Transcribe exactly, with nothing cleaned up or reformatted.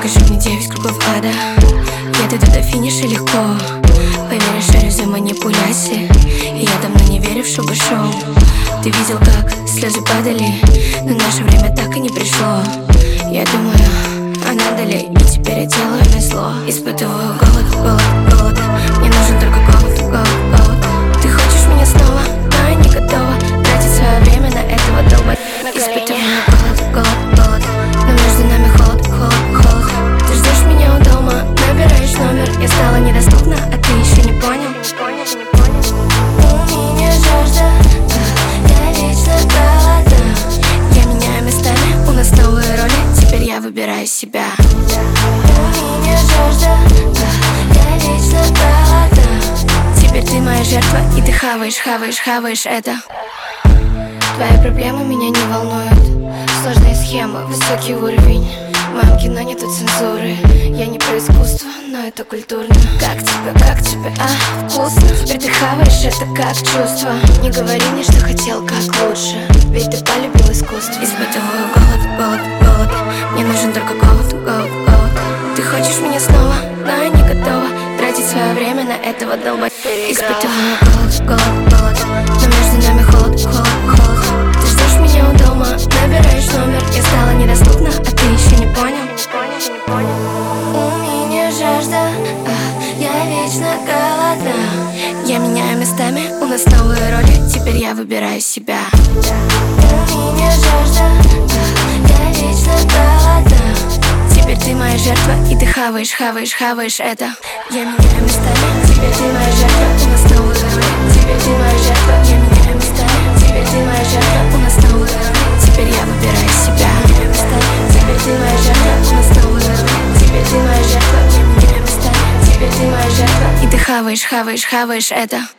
Покажи мне девять кругов ада. Я дойду до финиша легко. Поверишь, шарю за манипуляции, и я давно не верю в шоу-шоу. Ты видел, как слезы падали, но наше время так и не пришло. Я думаю, она далее, и теперь я делаю назло. Испытываю голод, голод, голод. Мне нужен только голод, голод, голод. Ты хочешь меня снова, но я не готова тратить свое время на этого долба. Испытываю голод, голод, голод. Но между нами холод, холод, холод. Ты ждешь меня у дома, набираешь номер. Я стала недоступна, а ты еще не понял. У меня жажда, я вечно голодна. Я меняю местами, у нас новые роли. Теперь я выбираю себя. У меня жажда, я вечно голодна. Теперь ты моя жертва, и ты хаваешь, хаваешь, хаваешь это. Твои проблемы меня не волнуют. Сложная схема, высокий уровень. В моем кино нету цензуры. Я не про искусство, но это культурно. Как тебе, как тебе, а, вкусно? Теперь ты хаваешь это как чувство. Не говори мне, что хотел как лучше, ведь ты полюбил искусство. Испытываю голод, голод, голод. Мне нужен только голод, голод, голод. Ты хочешь меня снова, но я не готова тратить свое время на этого долба. Испытываю голод, голод, голод. Но между нами холод, холод, холод. Ты ждешь меня у дома, набираешь номер. Я стала недоступна, а ты еще не понял. У меня жажда, а, я вечно голодна. Я меняю местами, у нас новые роли. Теперь я выбираю себя. У меня жажда, а, я вечно голодна. Теперь ты моя жертва, и ты хаваешь, хаваешь, хаваешь это. Я меняю местами, теперь ты моя жертва, у нас новые роли. Теперь ты моя жертва, я меняю местами. Теперь ты моя жертва, у нас новые роли. Теперь я выбираю себя. Меняю местами, теперь ты моя жертва, у нас новые роли. Теперь ты моя жертва, я меняю местами. Теперь ты моя жертва, и ты хаваешь, хаваешь, хаваешь это.